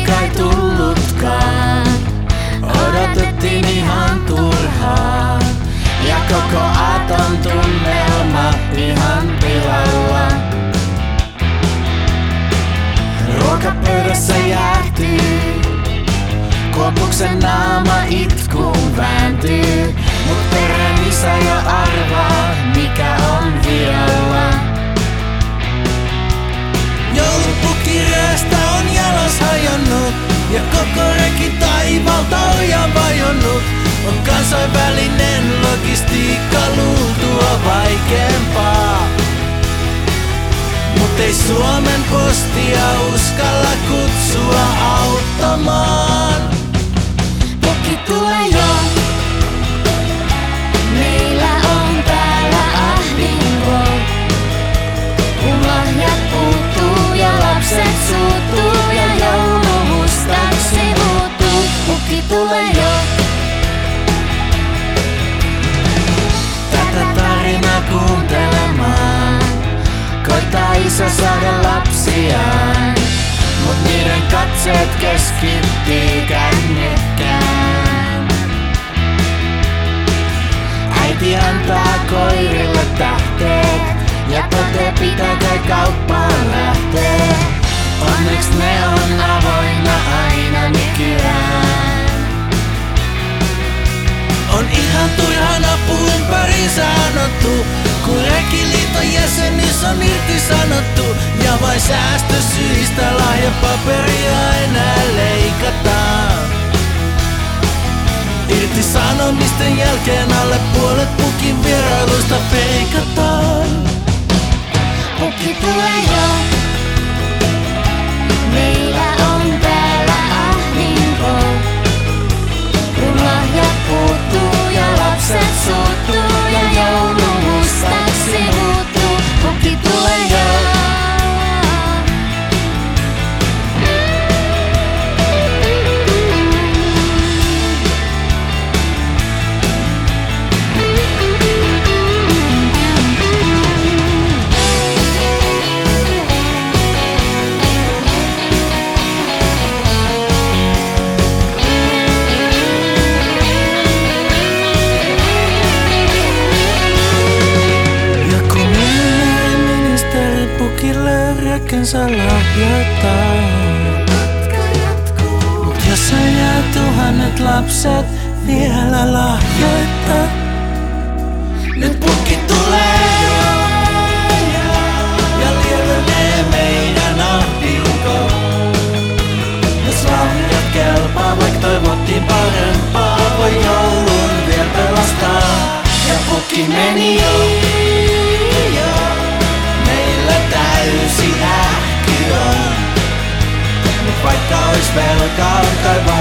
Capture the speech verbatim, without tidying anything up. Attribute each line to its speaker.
Speaker 1: kai tullutkaan. Odotettiin ihan turhaan ja koko aaton tunnelma ihan pilalla. Ruokapöydässä jäähtyy, Kuopuksen naama itkuun vääntyy, mut perheen isä jo arvaa, mikä on vialla.
Speaker 2: Joulupukkireestä on jalas hajonnut ja koko reki taivalta on jo vajonnut. On kansainvälinen logistiikka luultua vaikeampaa, mut ei Suomen postia uskalla kutsua auttamaan.
Speaker 1: Pukki tulee jo, meillä on täällä ahdinko. Kun lahjat puuttuu ja lapset suuttuu ja joulu mustaksi muuttuu. Pukki tulee jo. Tätä tarinaa kuuntelemaan koittaa isä saada lapsiaan, mut niiden katseet keskittyy kännykkään. Äiti antaa koirille tähteet ja totee pitää kai kauppaan lähtee. Onneks ne on avoinna aina nykyään.
Speaker 2: On ihan turhan apu ympäriinsä anottu, kun Rekiliiton jäsenis on irtisanottu. Ja vain säästösyistä lahjapaperia enää leikataan. Irtisanomisten jälkeen alle puolet Pukin vierailuista feikataan.
Speaker 1: Pukki tulee jo, meillä on täällä ahdinko. Kun lahjat puuttuu ja lapset suuttuu ja joulu mustaksi muuttuu. Pukki tulee jo.
Speaker 2: Rekensä lahjoittaa. Mut jos jää tuhannet lapset vielä lahjoittaa. Nyt Pukki tulee ja lievenee meidän ahdinko. Jos lahjat kelpaa, vaik toivottiin parempaa, voi joulun vielä pelastaa.
Speaker 1: Ja Pukki meni jo.
Speaker 2: Täysi ähky on, mut vaikka ois velkaa, on kai